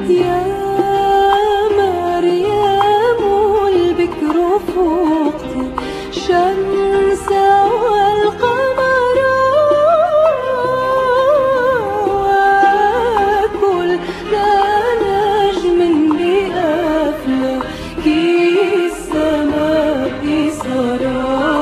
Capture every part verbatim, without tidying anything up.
يا مريم البكر فقت شمس والقمر وكل نجم بأفلاك السماء سرى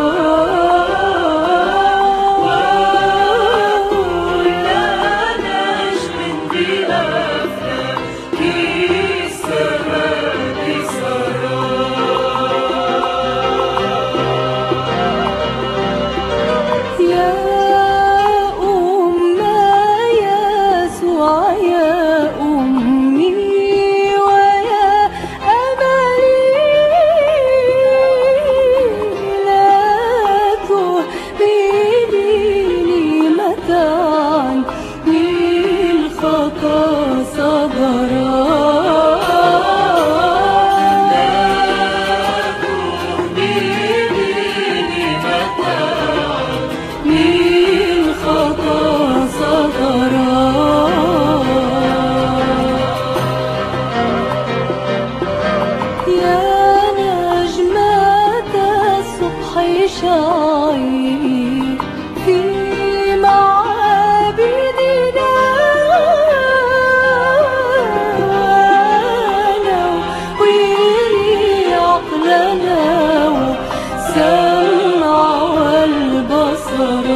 شاعري في معابدنا ونوّري عقلنا والسمع والبصر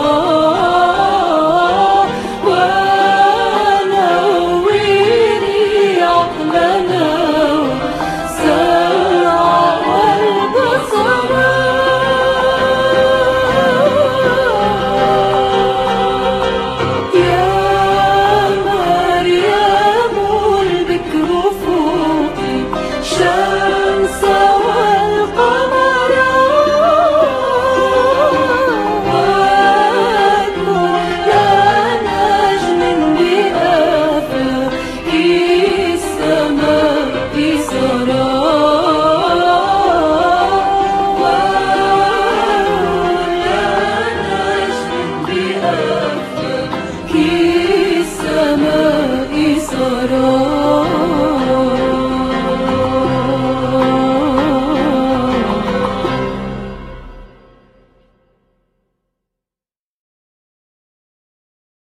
ونوّري عقلنا والسمع والبصر شمس والقمر وكل نجم بأفلاك السماء سرى وكل نجم بأفلاك السماء سرى.